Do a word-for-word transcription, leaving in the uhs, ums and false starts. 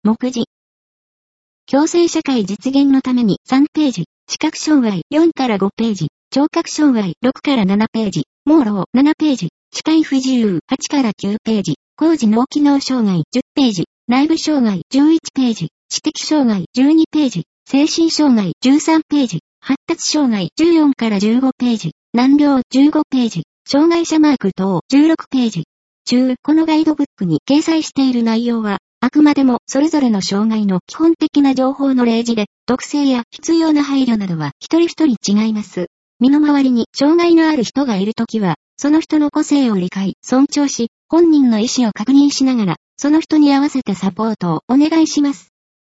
目次。共生社会実現のためにさんページ。視覚障害よんからごページ。聴覚障害ろくからななページ。盲ろななページ。視界不自由はちからきゅうページ。高次脳機能障害じゅっページ。内部障害じゅういちページ。知的障害じゅうにページ。精神障害じゅうさんページ。発達障害じゅうよんからじゅうごページ。難病じゅうごページ。障害者マーク等じゅうろくページ。中、このガイドブックに掲載している内容は、あくまでもそれぞれの障害の基本的な情報の例示で、特性や必要な配慮などは一人一人違います。身の回りに障害のある人がいるときは、その人の個性を理解、尊重し、本人の意思を確認しながら、その人に合わせてサポートをお願いします。